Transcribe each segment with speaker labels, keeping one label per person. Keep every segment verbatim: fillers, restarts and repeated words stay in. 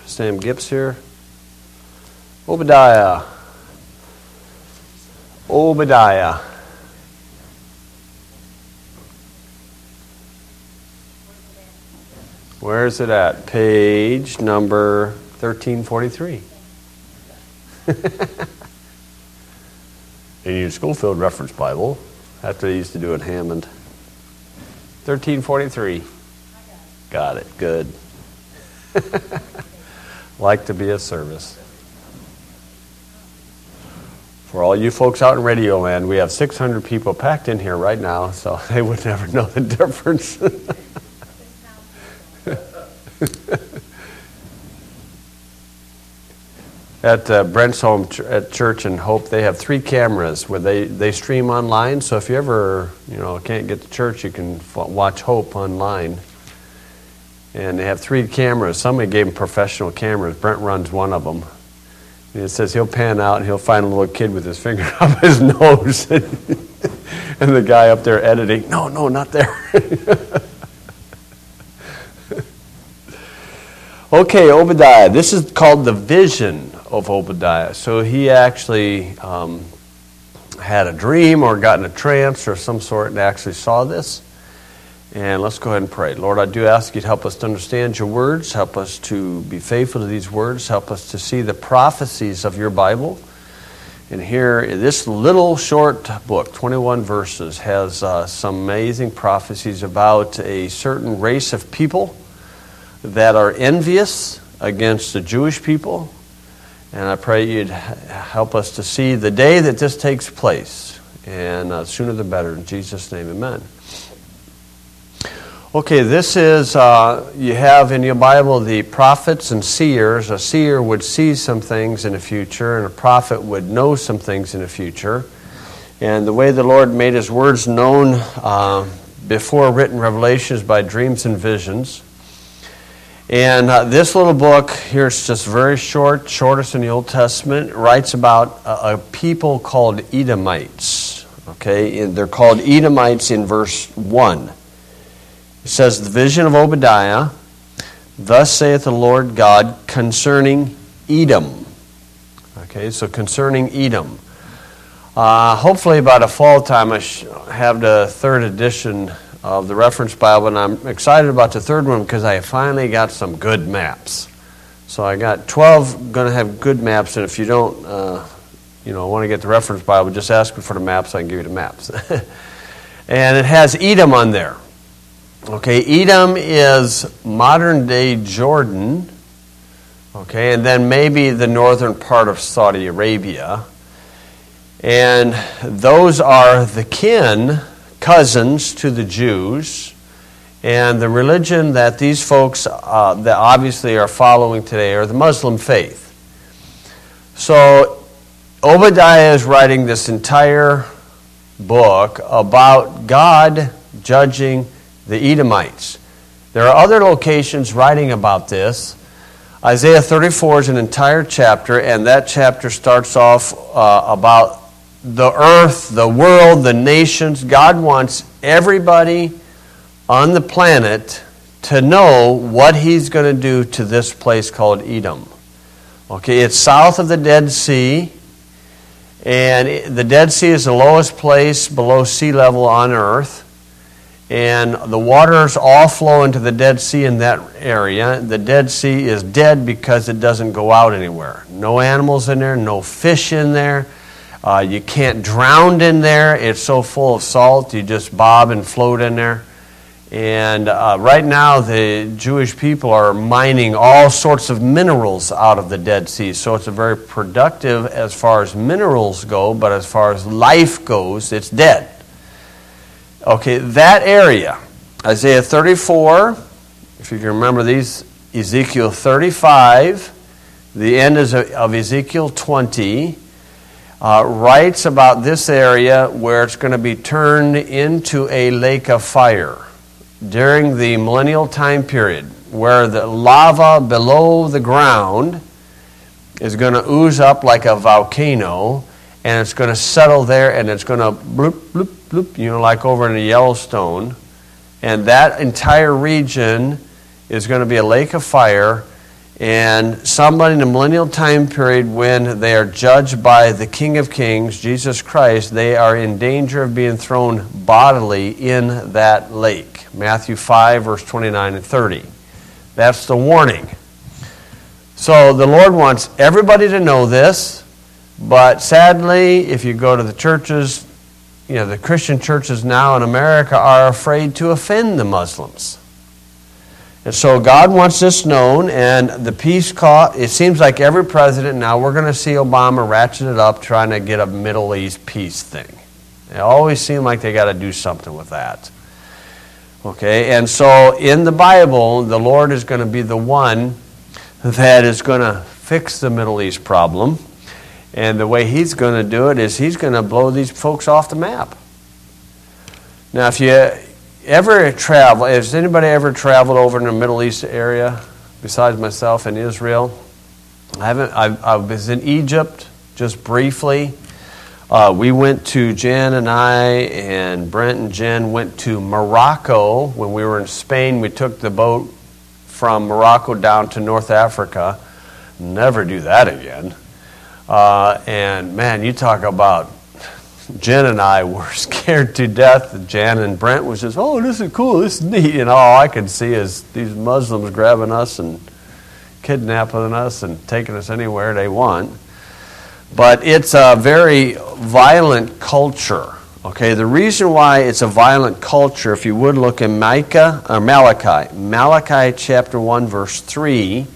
Speaker 1: Sam Gips here. Obadiah. Obadiah. Where is it at? Page number thirteen forty-three. In your Schofield Reference Bible, that's what they used to do at Hammond. thirteen forty-three. Got it. Good. Like to be of service. For all you folks out in Radio Land, we have six hundred people packed in here right now, so they would never know the difference. At uh, Brent's home ch- at Church and Hope, they have three cameras where they, they stream online. So if you ever you know can't get to church, you can f- watch Hope online. And they have three cameras. Somebody gave them professional cameras. Brent runs one of them. And it says he'll pan out and he'll find a little kid with his finger up his nose. And the guy up there editing, no, no, not there. Okay, Obadiah. This is called the vision of Obadiah. So he actually um, had a dream or got in a trance or some sort and actually saw this. And let's go ahead and pray. Lord, I do ask you to help us to understand your words. Help us to be faithful to these words. Help us to see the prophecies of your Bible. And here, this little short book, twenty-one verses, has uh, some amazing prophecies about a certain race of people that are envious against the Jewish people. And I pray you'd help us to see the day that this takes place. And uh, sooner the better. In Jesus' name, amen. Okay, this is, uh, you have in your Bible the prophets and seers. A seer would see some things in the future, and a prophet would know some things in the future. And the way the Lord made his words known uh, before written revelations by dreams and visions. And uh, this little book, here it's just very short, shortest in the Old Testament, writes about a, a people called Edomites. Okay, and they're called Edomites in verse one. It says, the vision of Obadiah, thus saith the Lord God concerning Edom. Okay, so concerning Edom. Uh, hopefully by the fall time I sh- have the third edition of the Reference Bible, and I'm excited about the third one because I finally got some good maps. So I got twelve going to have good maps, and if you don't, uh, you know, want to get the Reference Bible, just ask me for the maps, I can give you the maps. And it has Edom on there. Okay, Edom is modern-day Jordan, okay, and then maybe the northern part of Saudi Arabia. And those are the kin, cousins to the Jews, and the religion that these folks uh, that obviously are following today are the Muslim faith. So Obadiah is writing this entire book about God judging the Edomites. There are other locations writing about this. Isaiah thirty-four is an entire chapter, and that chapter starts off uh, about the earth, the world, the nations. God wants everybody on the planet to know what he's going to do to this place called Edom. Okay, it's south of the Dead Sea, and the Dead Sea is the lowest place below sea level on earth. And the waters all flow into the Dead Sea in that area. The Dead Sea is dead because it doesn't go out anywhere. No animals in there, no fish in there. Uh, you can't drown in there. It's so full of salt, you just bob and float in there. And uh, right now, the Jewish people are mining all sorts of minerals out of the Dead Sea. So it's a very productive as far as minerals go, but as far as life goes, it's dead. Okay, that area, Isaiah thirty-four, if you can remember these, Ezekiel thirty-five, the end is of Ezekiel twenty, uh, writes about this area where it's going to be turned into a lake of fire during the millennial time period, where the lava below the ground is going to ooze up like a volcano, and it's going to settle there, and it's going to bloop, bloop, bloop, you know, like over in the Yellowstone. And that entire region is going to be a lake of fire, And somebody in the millennial time period, when they are judged by the King of Kings, Jesus Christ, they are in danger of being thrown bodily in that lake. Matthew five, verse twenty-nine and thirty. That's the warning. So the Lord wants everybody to know this, but sadly, if you go to the churches, you know, the Christian churches now in America are afraid to offend the Muslims. And so God wants this known, and the peace cause, it seems like every president now, we're going to see Obama ratchet it up trying to get a Middle East peace thing. They always seem like they got to do something with that. Okay, and so in the Bible, the Lord is going to be the one that is going to fix the Middle East problem. And the way he's going to do it is he's going to blow these folks off the map. Now, if you ever travel, has anybody ever traveled over in the Middle East area besides myself in Israel? I haven't. I, I was in Egypt just briefly. Uh, we went to, Jen and I and Brent and Jen went to Morocco when we were in Spain. We took the boat from Morocco down to North Africa. Never do that again. Uh, and man, you talk about, Jen and I were scared to death. Jan and Brent was just, oh, this is cool, this is neat. And all I could see is these Muslims grabbing us and kidnapping us and taking us anywhere they want. But it's a very violent culture. Okay, the reason why it's a violent culture, if you would look in Micah or Malachi, Malachi chapter one, verse three,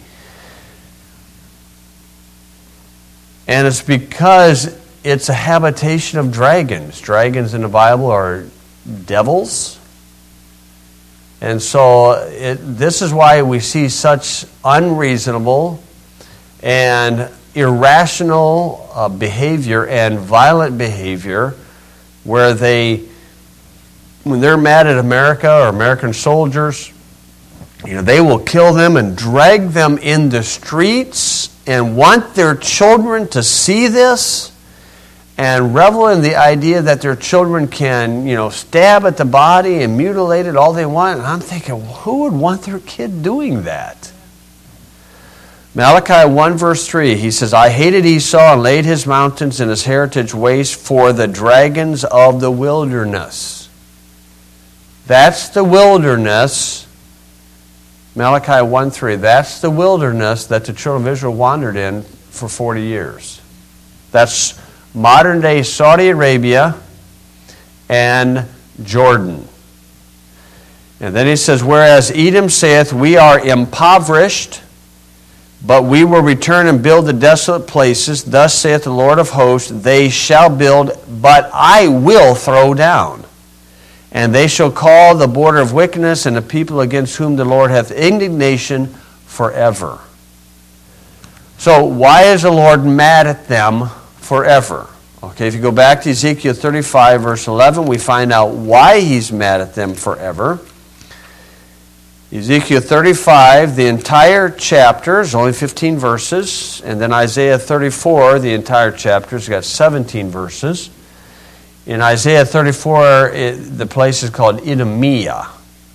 Speaker 1: and it's because it's a habitation of dragons. Dragons in the Bible are devils. And so it, this is why we see such unreasonable and irrational uh, behavior and violent behavior where they, when they're mad at America or American soldiers, you know, they will kill them and drag them in the streets and want their children to see this and revel in the idea that their children can, you know, stab at the body and mutilate it all they want. And I'm thinking, who would want their kid doing that? Malachi one, verse three, he says, I hated Esau and laid his mountains and his heritage waste for the dragons of the wilderness. That's the wilderness. Malachi one, three, that's the wilderness that the children of Israel wandered in for forty years. That's modern-day Saudi Arabia and Jordan. And then he says, whereas Edom saith, we are impoverished, but we will return and build the desolate places. Thus saith the Lord of hosts, they shall build, but I will throw down. And they shall call the border of wickedness, and the people against whom the Lord hath indignation forever. So why is the Lord mad at them forever? Okay, if you go back to Ezekiel thirty-five, verse eleven, we find out why he's mad at them forever. Ezekiel thirty-five, the entire chapter is only fifteen verses, and then Isaiah thirty-four, the entire chapter has got seventeen verses. In Isaiah thirty-four, it, the place is called Idumea.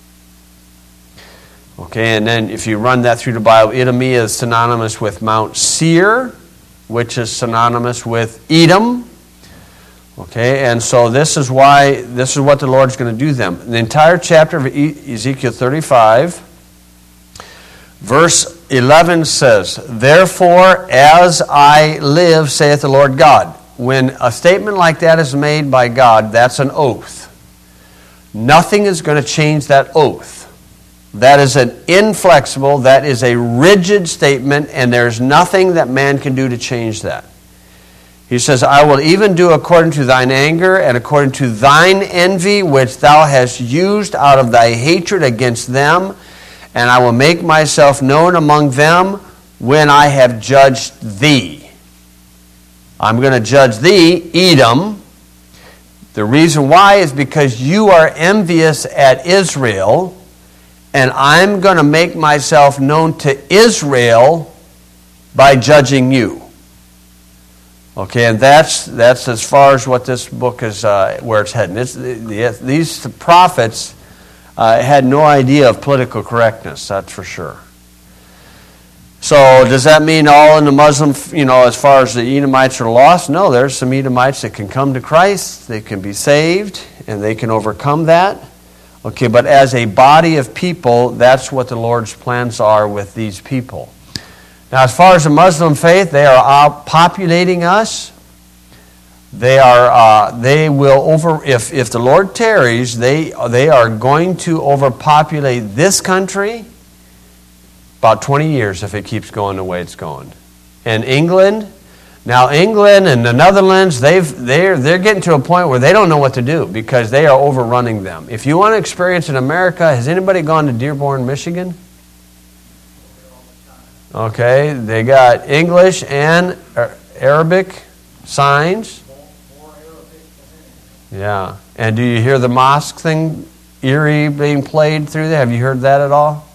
Speaker 1: Okay, and then if you run that through the Bible, Idumea is synonymous with Mount Seir, which is synonymous with Edom. Okay, and so this is why, this is what the Lord's going to do them. The entire chapter of Ezekiel thirty-five, verse eleven says, therefore, as I live, saith the Lord God. When a statement like that is made by God, that's an oath. Nothing is going to change that oath. That is an inflexible, that is a rigid statement, and there's nothing that man can do to change that. He says, I will even do according to thine anger and according to thine envy, which thou hast used out of thy hatred against them, and I will make myself known among them when I have judged thee. I'm going to judge thee, Edom. The reason why is because you are envious at Israel, and I'm going to make myself known to Israel by judging you. Okay, and that's that's as far as what this book is, uh, where it's heading. It's, the, these prophets uh, had no idea of political correctness, that's for sure. So does that mean all in the Muslim, you know, as far as the Edomites are lost? No, there's some Edomites that can come to Christ, they can be saved, and they can overcome that. Okay, but as a body of people, that's what the Lord's plans are with these people. Now, as far as the Muslim faith, they are populating us. They are. Uh, they will over. If if the Lord tarries, they they are going to overpopulate this country. About twenty years if it keeps going the way it's going. And England, now England and the Netherlands, they've they're they're getting to a point where they don't know what to do because they are overrunning them. If you want to experience in America, has anybody gone to Dearborn, Michigan? Okay, they got English and Arabic signs. Yeah. And do you hear the mosque thing, Erie, being played through there? Have you heard that at all?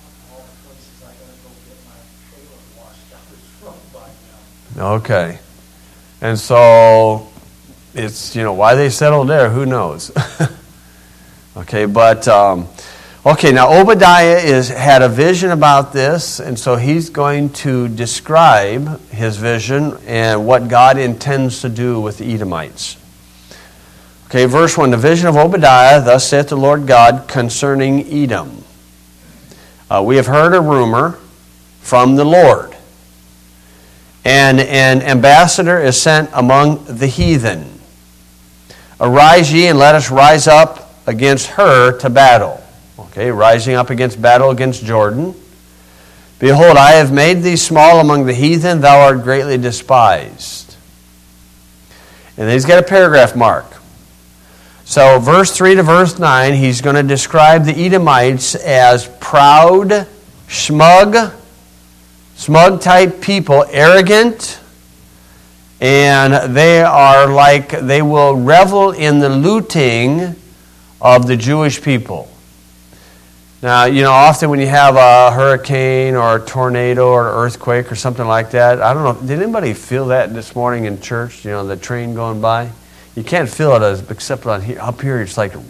Speaker 1: Okay. And so it's, you know, why they settled there, who knows? Okay, but, um, okay, now Obadiah is had a vision about this, and so he's going to describe his vision and what God intends to do with the Edomites. Okay, verse one, the vision of Obadiah, thus saith the Lord God concerning Edom. Uh, we have heard a rumor from the Lord. And an ambassador is sent among the heathen. Arise ye and let us rise up against her to battle. Okay, rising up against battle against Jordan. Behold, I have made thee small among the heathen, thou art greatly despised. And then he's got a paragraph mark. So verse three to verse nine, he's going to describe the Edomites as proud, smug, Smug type people, arrogant, and they are like, they will revel in the looting of the Jewish people. Now, you know, often when you have a hurricane or a tornado or an earthquake or something like that, I don't know, did anybody feel that this morning in church, you know, the train going by? You can't feel it as, except on here, up here it's like,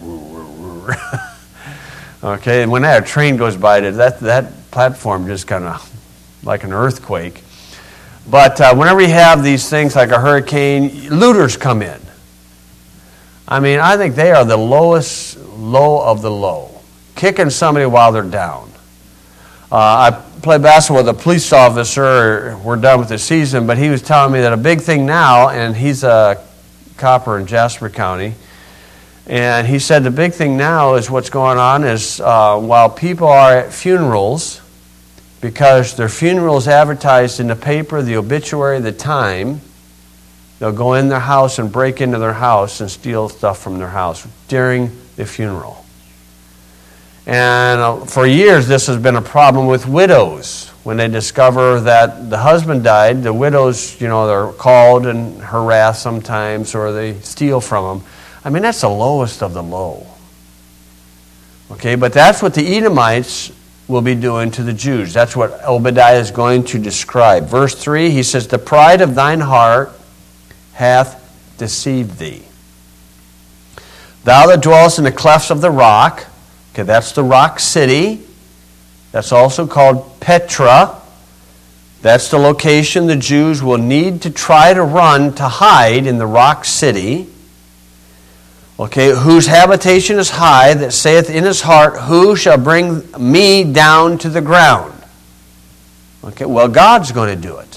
Speaker 1: okay, and when that train goes by, that, that platform just kind of, like an earthquake. But uh, whenever you have these things like a hurricane, looters come in. I mean, I think they are the lowest low of the low, kicking somebody while they're down. Uh, I played basketball with a police officer. We're done with the season, but he was telling me that a big thing now, and he's a copper in Jasper County, and he said the big thing now is what's going on is uh, while people are at funerals, because their funeral is advertised in the paper, the obituary, the time, they'll go in their house and break into their house and steal stuff from their house during the funeral. And uh, for years this has been a problem with widows. When they discover that the husband died, the widows, you know, they're called and harassed sometimes, or they steal from them. I mean, that's the lowest of the low. Okay, but that's what the Edomites will be doing to the Jews. That's what Obadiah is going to describe. Verse three, he says, the pride of thine heart hath deceived thee. Thou that dwellest in the clefts of the rock, okay, that's the rock city. That's also called Petra. That's the location the Jews will need to try to run to hide in the rock city. Okay, whose habitation is high, that saith in his heart, who shall bring me down to the ground? Okay, well, God's going to do it.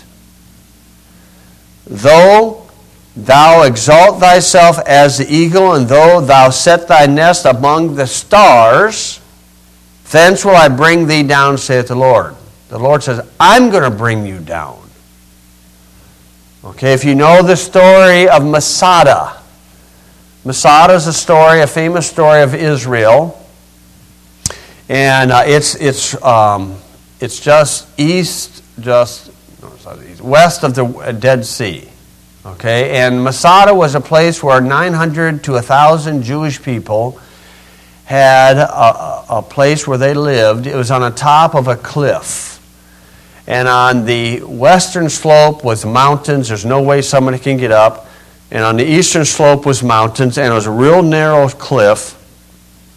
Speaker 1: Though thou exalt thyself as the eagle, and though thou set thy nest among the stars, thence will I bring thee down, saith the Lord. The Lord says, I'm going to bring you down. Okay, if you know the story of Masada, Masada is a story, a famous story of Israel, and uh, it's it's um, it's just east, just no, it's not east, west of the Dead Sea. Okay, and Masada was a place where nine hundred to a thousand Jewish people had a, a place where they lived. It was on the top of a cliff, and on the western slope was mountains. There's no way somebody can get up. And on the eastern slope was mountains, and it was a real narrow cliff.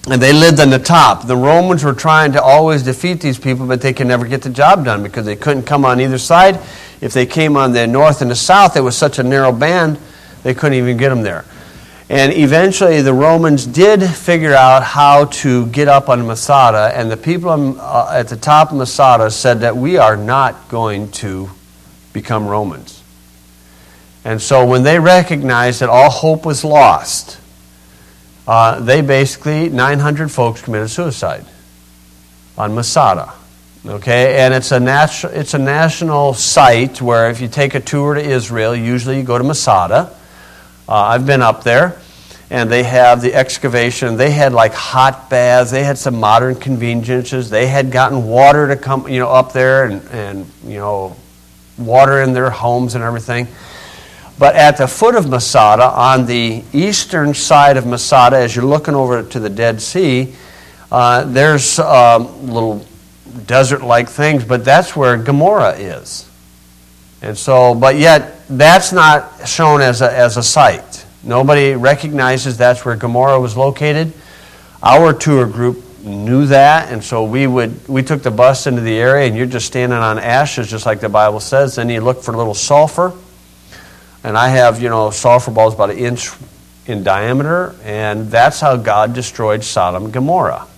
Speaker 1: And they lived on the top. The Romans were trying to always defeat these people, but they could never get the job done because they couldn't come on either side. If they came on the north and the south, it was such a narrow band, they couldn't even get them there. And eventually the Romans did figure out how to get up on Masada, and the people uh, at the top of Masada said that we are not going to become Romans. And so when they recognized that all hope was lost, uh, they basically, nine hundred folks committed suicide on Masada. Okay, and it's a natu- it's a national site where if you take a tour to Israel, usually you go to Masada. Uh, I've been up there, and they have the excavation. They had like hot baths. They had some modern conveniences. They had gotten water to come, you know, up there, and, and you know, water in their homes and everything. But at the foot of Masada, on the eastern side of Masada, as you're looking over to the Dead Sea, uh, there's um, little desert-like things, but that's where Gomorrah is. And so, but yet, that's not shown as a, as a site. Nobody recognizes that's where Gomorrah was located. Our tour group knew that, and so we would we took the bus into the area, and you're just standing on ashes, just like the Bible says. Then you look for a little sulfur, and I have, you know, sulfur balls about an inch in diameter, and that's how God destroyed Sodom and Gomorrah.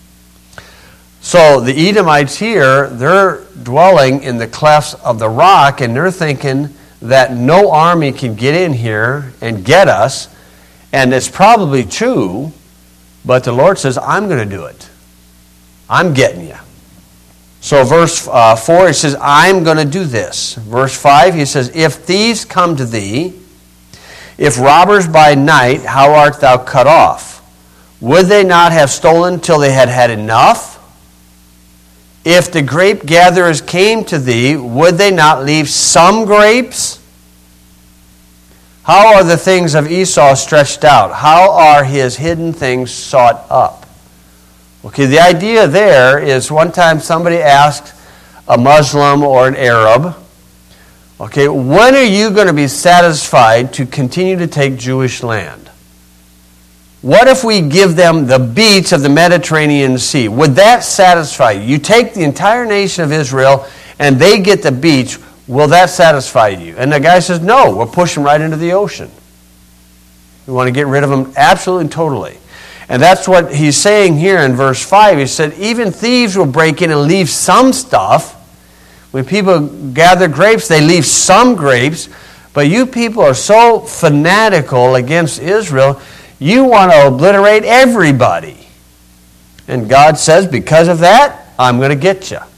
Speaker 1: So the Edomites here, they're dwelling in the clefts of the rock, and they're thinking that no army can get in here and get us, and it's probably true, but the Lord says, I'm going to do it. I'm getting you. So verse uh, four, he says, I'm going to do this. Verse five, he says, if thieves come to thee, if robbers by night, how art thou cut off? Would they not have stolen till they had had enough? If the grape gatherers came to thee, would they not leave some grapes? How are the things of Esau stretched out? How are his hidden things sought up? Okay, the idea there is one time somebody asked a Muslim or an Arab, okay, when are you going to be satisfied to continue to take Jewish land? What if we give them the beach of the Mediterranean Sea? Would that satisfy you? You take the entire nation of Israel and they get the beach. Will that satisfy you? And the guy says, no, we're pushing right into the ocean. We want to get rid of them absolutely and totally. And that's what he's saying here in verse five. He said, even thieves will break in and leave some stuff. When people gather grapes, they leave some grapes. But you people are so fanatical against Israel, you want to obliterate everybody. And God says, because of that, I'm going to get you.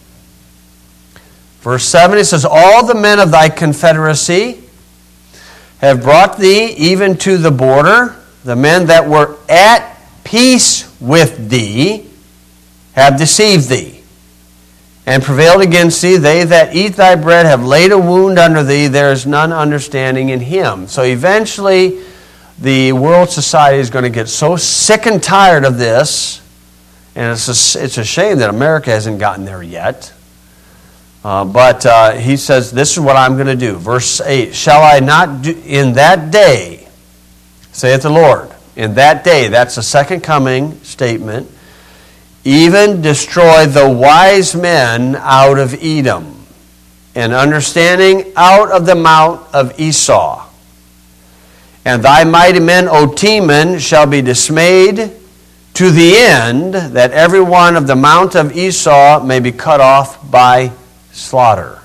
Speaker 1: Verse seven, it says, all the men of thy confederacy have brought thee even to the border. The men that were at peace with thee have deceived thee and prevailed against thee. They that eat thy bread have laid a wound under thee. There is none understanding in him. So eventually, the world society is going to get so sick and tired of this, and it's a, it's a shame that America hasn't gotten there yet. Uh, but uh, he says, this is what I'm going to do. Verse eight, shall I not do in that day, saith the Lord, in that day, that's the second coming statement, even destroy the wise men out of Edom, and understanding out of the mount of Esau. And thy mighty men, O Teman, shall be dismayed to the end that every one of the mount of Esau may be cut off by slaughter.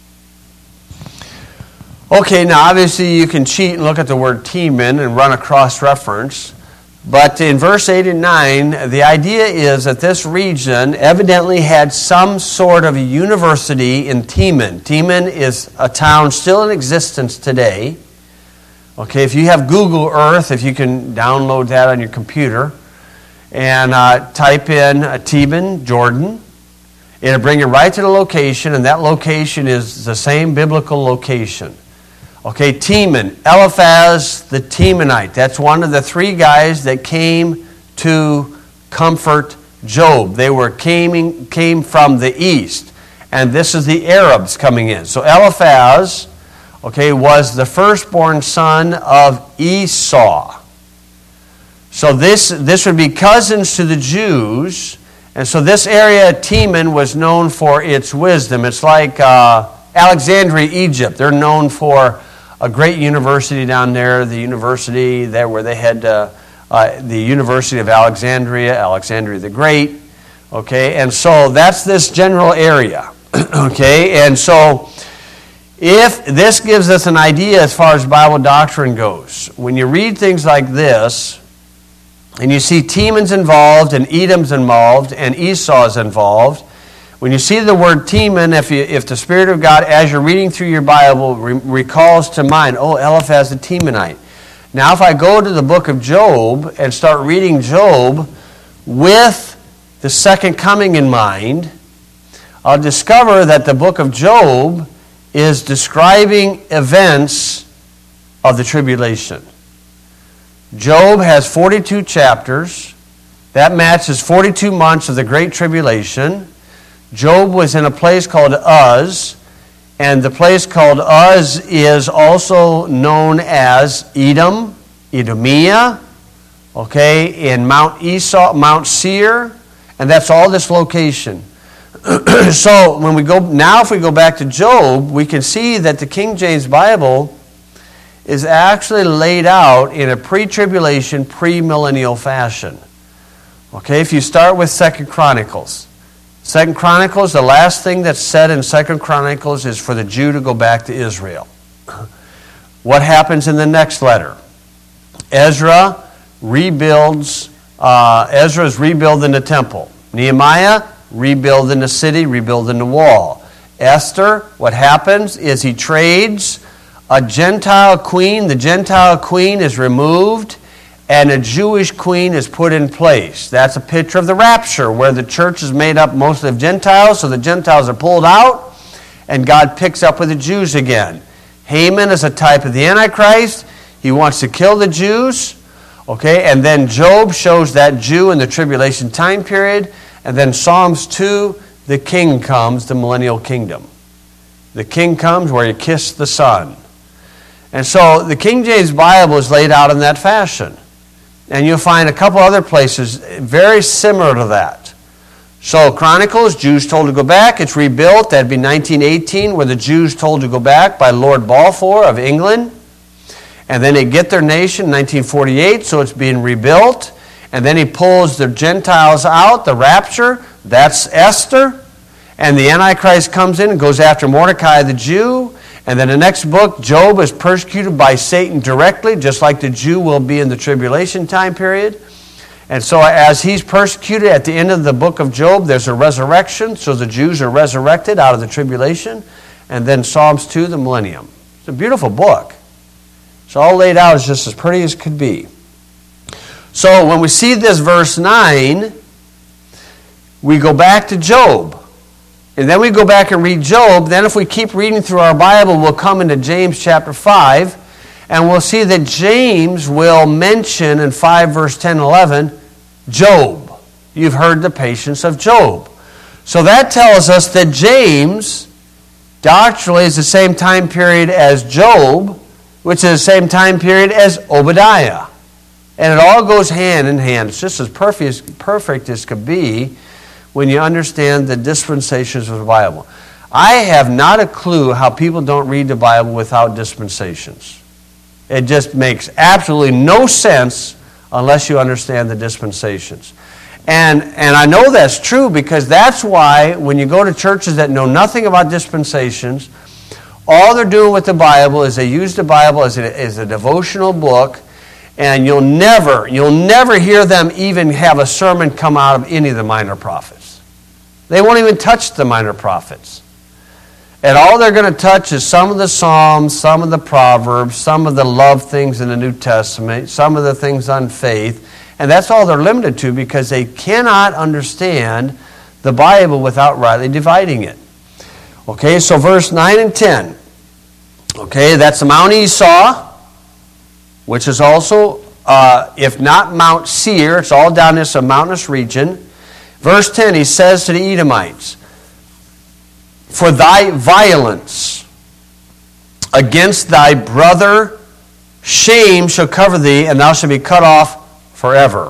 Speaker 1: Okay, now obviously you can cheat and look at the word Teman and run a cross-reference. But in verse eight and nine, the idea is that this region evidently had some sort of a university in Teman. Teman is a town still in existence today. Okay, if you have Google Earth, if you can download that on your computer, and uh, type in uh, Teman, Jordan, it'll bring you right to the location, and that location is the same biblical location. Okay, Teman, Eliphaz the Temanite. That's one of the three guys that came to comfort Job. They were came, came from the east, and this is the Arabs coming in. So Eliphaz, okay, was the firstborn son of Esau. So this, this would be cousins to the Jews. And so this area, Teman, was known for its wisdom. It's like uh, Alexandria, Egypt. They're known for a great university down there, the university there where they had uh, uh, the University of Alexandria, Alexandria the Great. Okay, and so that's this general area. Okay, and so if this gives us an idea as far as Bible doctrine goes, when you read things like this, and you see Teman's involved, and Edom's involved, and Esau's involved, when you see the word Teman, if, you, if the Spirit of God, as you're reading through your Bible, re- recalls to mind, oh, Eliphaz the Temanite. Now, if I go to the book of Job and start reading Job with the second coming in mind, I'll discover that the book of Job is describing events of the tribulation. Job has forty-two chapters. That matches forty-two months of the Great Tribulation. Job was in a place called Uz, and the place called Uz is also known as Edom, Edomia, okay, in Mount Esau, Mount Seir, and that's all this location. So when we go now, if we go back to Job, we can see that the King James Bible is actually laid out in a pre-tribulation, pre-millennial fashion. Okay, if you start with Second Chronicles. Second Chronicles, the last thing that's said in Second Chronicles is for the Jew to go back to Israel. What happens in the next letter? Ezra rebuilds, uh, Ezra is rebuilding the temple. Nehemiah, rebuilding the city, rebuilding the wall. Esther, what happens is he trades a Gentile queen. The Gentile queen is removed, and a Jewish queen is put in place. That's a picture of the rapture, where the church is made up mostly of Gentiles, so the Gentiles are pulled out, and God picks up with the Jews again. Haman is a type of the Antichrist. He wants to kill the Jews. Okay, and then Job shows that Jew in the tribulation time period. And then Psalms two, the king comes, the millennial kingdom. The king comes where you kiss the son. And so the King James Bible is laid out in that fashion. And you'll find a couple other places very similar to that. So Chronicles, Jews told to go back. It's rebuilt. That'd be nineteen eighteen, where the Jews told to go back by Lord Balfour of England. And then they get their nation in nineteen forty-eight, so it's being rebuilt. And then he pulls the Gentiles out, the rapture. That's Esther. And the Antichrist comes in and goes after Mordecai the Jew. And then the next book, Job is persecuted by Satan directly, just like the Jew will be in the tribulation time period. And so as he's persecuted at the end of the book of Job, there's a resurrection. So the Jews are resurrected out of the tribulation. And then Psalms two, the millennium. It's a beautiful book. It's all laid out as just as pretty as could be. So when we see this verse nine, we go back to Job. And then we go back and read Job. Then if we keep reading through our Bible, we'll come into James chapter five. And we'll see that James will mention in five verse ten and eleven, Job. You've heard the patience of Job. So that tells us that James doctrinally is the same time period as Job, which is the same time period as Obadiah. And it all goes hand in hand. It's just as perfect as, perfect as could be when you understand the dispensations of the Bible. I have not a clue how people don't read the Bible without dispensations. It just makes absolutely no sense unless you understand the dispensations. And, and I know that's true because that's why when you go to churches that know nothing about dispensations, all they're doing with the Bible is they use the Bible as a, as a devotional book. And you'll never, you'll never hear them even have a sermon come out of any of the minor prophets. They won't even touch the minor prophets. And all they're going to touch is some of the Psalms, some of the Proverbs, some of the love things in the New Testament, some of the things on faith. And that's all they're limited to because they cannot understand the Bible without rightly dividing it. Okay, so verse nine and ten. Okay, that's Mount Esau, which is also, uh, if not Mount Seir, it's all down this mountainous region. Verse ten, he says to the Edomites, for thy violence against thy brother, shame shall cover thee, and thou shalt be cut off forever.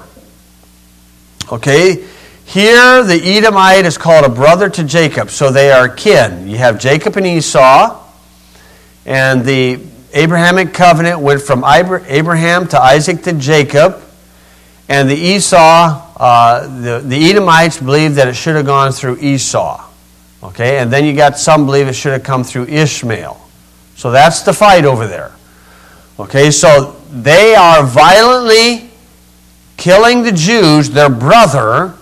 Speaker 1: Okay, here the Edomite is called a brother to Jacob, so they are kin. You have Jacob and Esau, and the Abrahamic covenant went from Abraham to Isaac to Jacob, and the Esau, uh, the, the Edomites believe that it should have gone through Esau. Okay, and then you got some believe it should have come through Ishmael. So that's the fight over there. Okay, so they are violently killing the Jews, their brother,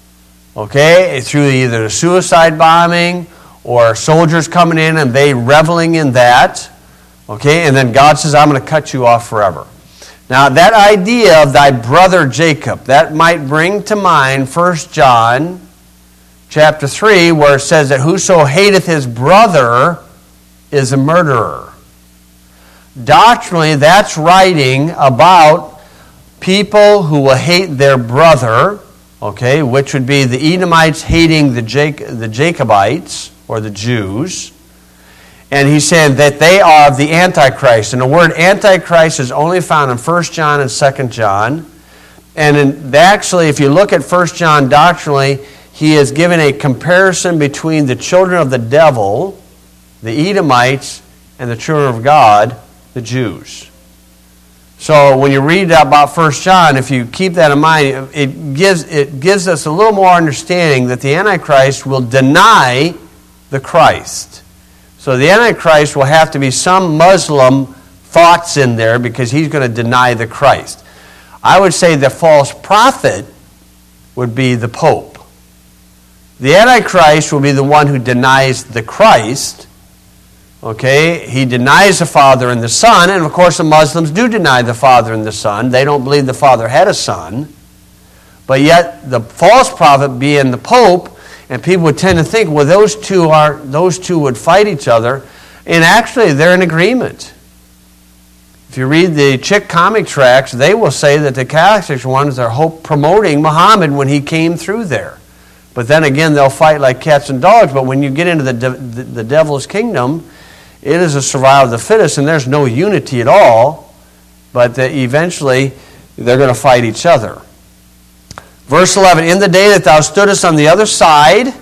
Speaker 1: okay, through either suicide bombing or soldiers coming in and they reveling in that. Okay, and then God says, I'm going to cut you off forever. Now, that idea of thy brother Jacob, that might bring to mind First John chapter three, where it says that whoso hateth his brother is a murderer. Doctrinally, that's writing about people who will hate their brother, okay, which would be the Edomites hating the, Jac- the Jacobites, or the Jews. And he's saying that they are of the Antichrist. And the word Antichrist is only found in First John and Second John. And in, actually, if you look at First John doctrinally, he is given a comparison between the children of the devil, the Edomites, and the children of God, the Jews. So when you read about First John, if you keep that in mind, it gives, it gives us a little more understanding that the Antichrist will deny the Christ. So the Antichrist will have to be some Muslim thoughts in there because he's going to deny the Christ. I would say the false prophet would be the Pope. The Antichrist will be the one who denies the Christ. Okay, he denies the Father and the Son, and of course the Muslims do deny the Father and the Son. They don't believe the Father had a son. But yet the false prophet being the Pope, and people would tend to think, well, those two are those two would fight each other, and actually they're in agreement. If you read the Chick comic tracts, they will say that the Catholic ones are hope promoting Muhammad when he came through there. But then again, they'll fight like cats and dogs. But when you get into the de- the, the devil's kingdom, it is a survival of the fittest, and there's no unity at all. But the, eventually, they're going to fight each other. Verse eleven, in the day that thou stoodest on the other side,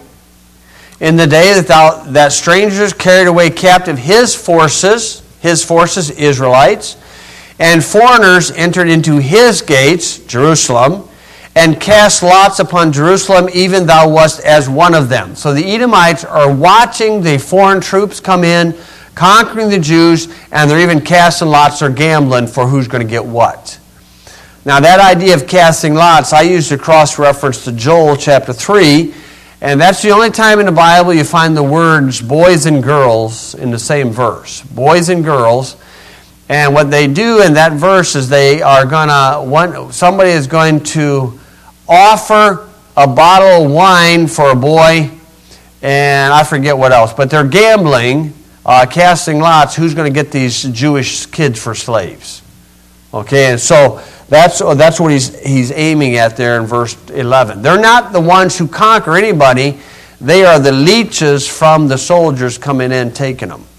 Speaker 1: in the day that thou that strangers carried away captive his forces, his forces, Israelites, and foreigners entered into his gates, Jerusalem, and cast lots upon Jerusalem, even thou wast as one of them. So the Edomites are watching the foreign troops come in, conquering the Jews, and they're even casting lots or gambling for who's going to get what. Now that idea of casting lots, I used a cross-reference to Joel chapter three, and that's the only time in the Bible you find the words boys and girls in the same verse. Boys and girls. And what they do in that verse is they are going to, one somebody is going to offer a bottle of wine for a boy, and I forget what else, but they're gambling, uh, casting lots, who's going to get these Jewish kids for slaves. Okay, and so that's that's what he's he's aiming at there in verse eleven. They're not the ones who conquer anybody. They are the leeches from the soldiers coming in, taking them.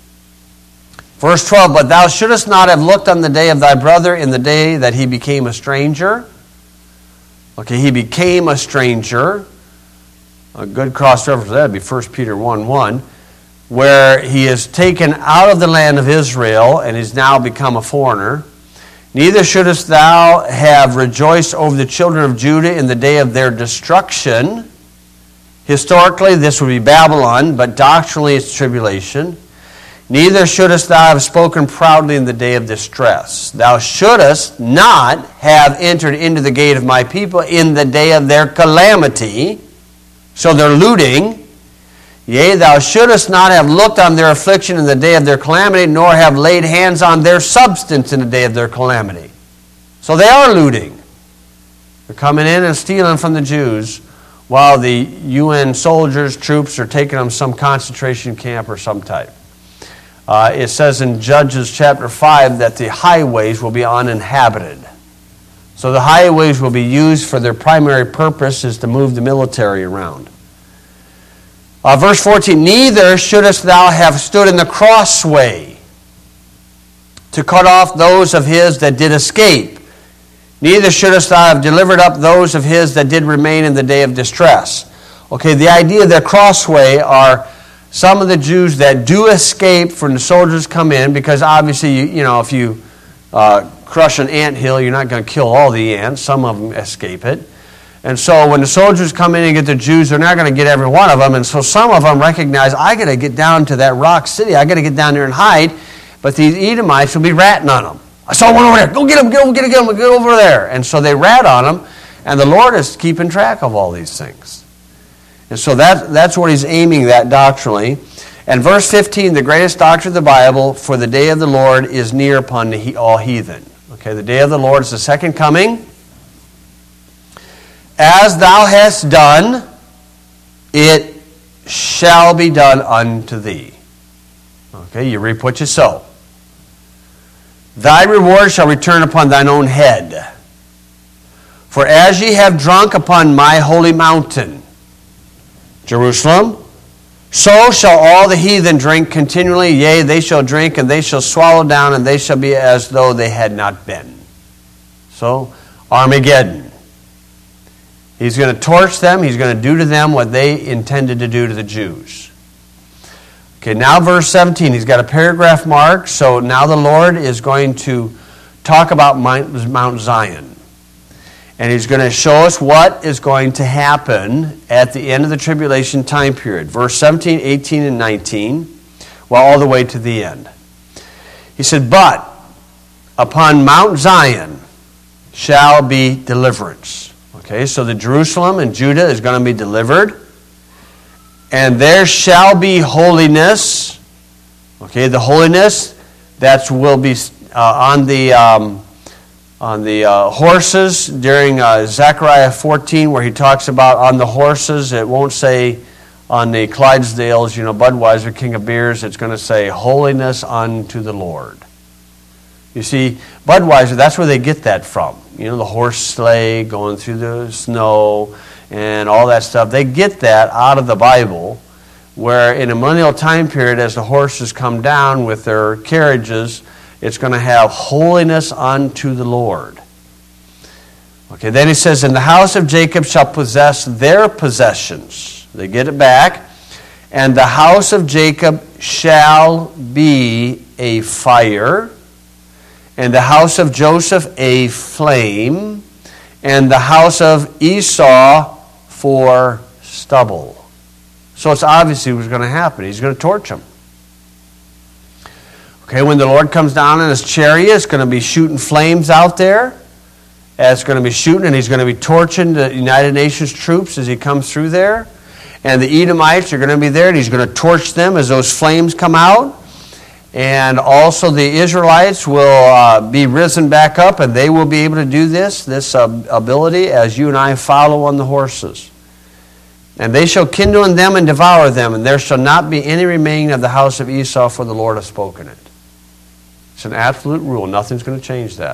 Speaker 1: Verse twelve, but thou shouldest not have looked on the day of thy brother in the day that he became a stranger. Okay, he became a stranger. A good cross-reference to that would be First Peter one one, where he is taken out of the land of Israel and is now become a foreigner. Neither shouldest thou have rejoiced over the children of Judah in the day of their destruction. Historically, this would be Babylon, but doctrinally it's tribulation. Neither shouldest thou have spoken proudly in the day of distress. Thou shouldest not have entered into the gate of my people in the day of their calamity. So they're looting. Yea, thou shouldest not have looked on their affliction in the day of their calamity, nor have laid hands on their substance in the day of their calamity. So they are looting. They're coming in and stealing from the Jews, while the U N soldiers, troops, are taking them to some concentration camp or some type. Uh, it says in Judges chapter five that the highways will be uninhabited. So the highways will be used for their primary purpose is to move the military around. Uh, verse fourteen, neither shouldest thou have stood in the crossway to cut off those of his that did escape. Neither shouldest thou have delivered up those of his that did remain in the day of distress. Okay, the idea of the crossway are some of the Jews that do escape from the soldiers come in, because obviously, you, you know, if you uh, crush an anthill, you're not going to kill all the ants. Some of them escape it. And so when the soldiers come in and get the Jews, they're not going to get every one of them. And so some of them recognize, I got to get down to that rock city. I got to get down there and hide. But these Edomites will be ratting on them. I saw one over there. Go get him, get him, get him, get him, get over there. And so they rat on them. And the Lord is keeping track of all these things. And so that, that's what he's aiming at doctrinally. And verse fifteen, the greatest doctrine of the Bible, for the day of the Lord is near upon the, all heathen. Okay, the day of the Lord is the second coming. As thou hast done, it shall be done unto thee. Okay, you reap what you sow. Thy reward shall return upon thine own head. For as ye have drunk upon my holy mountain, Jerusalem, so shall all the heathen drink continually. Yea, they shall drink, and they shall swallow down, and they shall be as though they had not been. So, Armageddon. He's going to torch them. He's going to do to them what they intended to do to the Jews. Okay, now verse seventeen. He's got a paragraph mark. So now the Lord is going to talk about Mount Zion. And he's going to show us what is going to happen at the end of the tribulation time period. Verse seventeen, eighteen, and nineteen. Well, all the way to the end. He said, but upon Mount Zion shall be deliverance. Okay, so the Jerusalem and Judah is going to be delivered. And there shall be holiness. Okay, the holiness that will be uh, on the um, on the uh, horses during uh, Zechariah fourteen, where he talks about on the horses. It won't say on the Clydesdales, you know, Budweiser, King of Beers. It's going to say holiness unto the Lord. You see, Budweiser, that's where they get that from. You know, the horse sleigh going through the snow and all that stuff. They get that out of the Bible, where in a millennial time period, as the horses come down with their carriages, it's going to have holiness unto the Lord. Okay, then he says, and the house of Jacob shall possess their possessions. They get it back. And the house of Jacob shall be a fire, and the house of Joseph a flame, and the house of Esau for stubble. So it's obviously what's going to happen. He's going to torch them. Okay, when the Lord comes down in his chariot, it's going to be shooting flames out there. It's going to be shooting, and he's going to be torching the United Nations troops as he comes through there. And the Edomites are going to be there, and he's going to torch them as those flames come out. And also the Israelites will uh, be risen back up, and they will be able to do this, this uh, ability, as you and I follow on the horses. And they shall kindle in them and devour them, and there shall not be any remaining of the house of Esau, for the Lord hath spoken it. It's an absolute rule. Nothing's going to change that.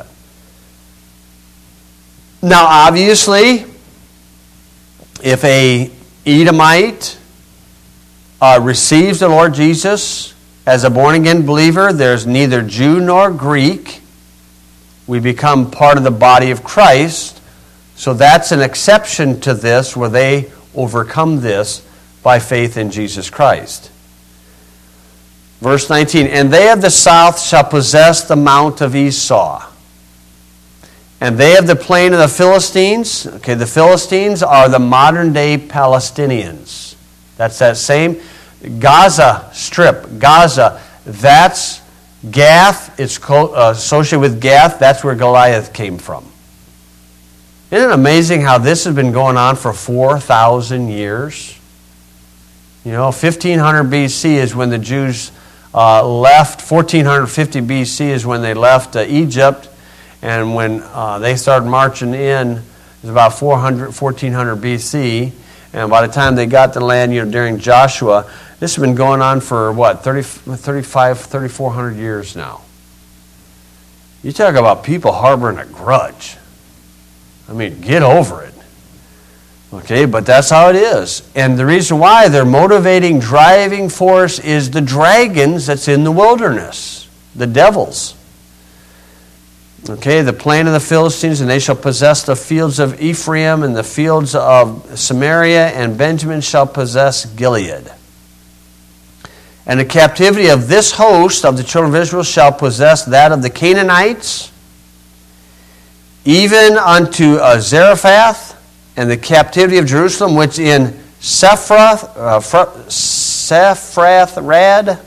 Speaker 1: Now, obviously, if a Edomite uh, receives the Lord Jesus as a born-again believer, there's neither Jew nor Greek. We become part of the body of Christ. So that's an exception to this, where they overcome this by faith in Jesus Christ. Verse nineteen, and they of the south shall possess the mount of Esau. And they of the plain of the Philistines. Okay, the Philistines are the modern-day Palestinians. That's that same Gaza Strip, Gaza, that's Gath. It's associated with Gath. That's where Goliath came from. Isn't it amazing how this has been going on for four thousand years? You know, fifteen hundred B C is when the Jews uh, left. fourteen fifty B C is when they left uh, Egypt. And when uh, they started marching in, it was about four hundred, fourteen hundred B C. And by the time they got to the land, you know, during Joshua, this has been going on for, what, thirty, thirty-five, thirty-four hundred years now. You talk about people harboring a grudge. I mean, get over it. Okay, but that's how it is. And the reason why, their motivating, driving force is the dragons that's in the wilderness, the devils. Okay, the plain of the Philistines, and they shall possess the fields of Ephraim and the fields of Samaria, and Benjamin shall possess Gilead. And the captivity of this host of the children of Israel shall possess that of the Canaanites, even unto uh, Zarephath, and the captivity of Jerusalem, which in Sephrath, uh, Sephrath-rad,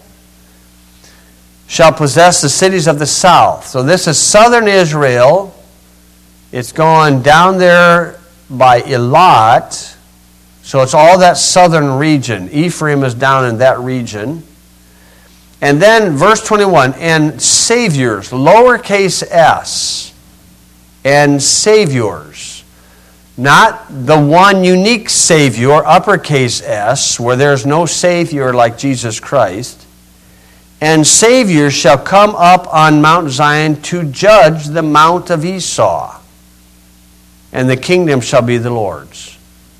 Speaker 1: shall possess the cities of the south. So this is southern Israel. It's gone down there by Elat. So it's all that southern region. Ephraim is down in that region. And then verse twenty-one, and saviors, lowercase s, and saviors. Not the one unique Savior, uppercase S, where there's no Savior like Jesus Christ. And saviors shall come up on Mount Zion to judge the mount of Esau. And the kingdom shall be the Lord's.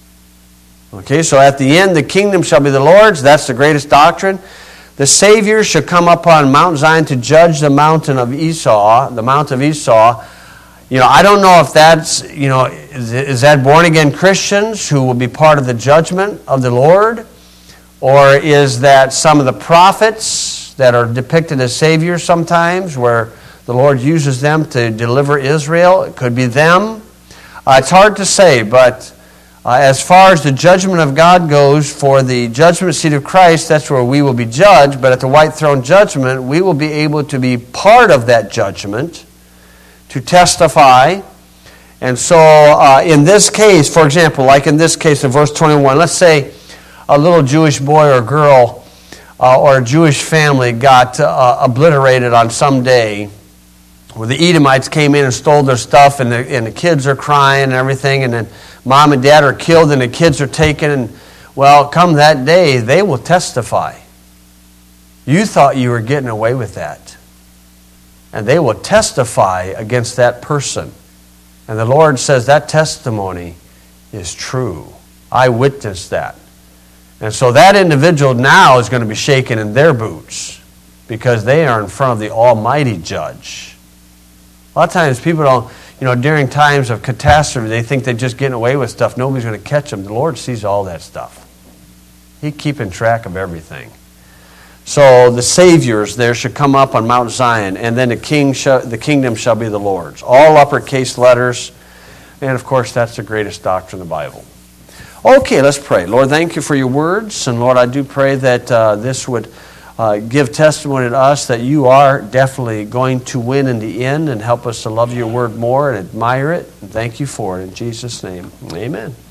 Speaker 1: Okay, so at the end, the kingdom shall be the Lord's. That's the greatest doctrine. The saviors shall come up on Mount Zion to judge the mountain of Esau, the mount of Esau. You know, I don't know if that's, you know, is, is that born-again Christians who will be part of the judgment of the Lord? Or is that some of the prophets that are depicted as saviors sometimes, where the Lord uses them to deliver Israel? It could be them. Uh, it's hard to say, but uh, as far as the judgment of God goes, for the judgment seat of Christ, that's where we will be judged. But at the white throne judgment, we will be able to be part of that judgment, to testify. And so uh, in this case, for example, like in this case of verse twenty-one, let's say a little Jewish boy or girl uh, or a Jewish family got uh, obliterated on some day where the Edomites came in and stole their stuff, and the, and the kids are crying and everything, and then mom and dad are killed and the kids are taken. And well, come that day, they will testify. You thought you were getting away with that. And they will testify against that person. And the Lord says that testimony is true. I witnessed that. And so that individual now is going to be shaken in their boots because they are in front of the Almighty Judge. A lot of times people don't, you know, during times of catastrophe, they think they're just getting away with stuff. Nobody's going to catch them. The Lord sees all that stuff. He's keeping track of everything. So the saviors there should come up on Mount Zion, and then the king shall, the kingdom shall be the Lord's. All uppercase letters, and of course that's the greatest doctrine of the Bible. Okay, let's pray. Lord, thank you for your words, and Lord, I do pray that uh, this would uh, give testimony to us that you are definitely going to win in the end, and help us to love your word more and admire it. And thank you for it in Jesus' name. Amen.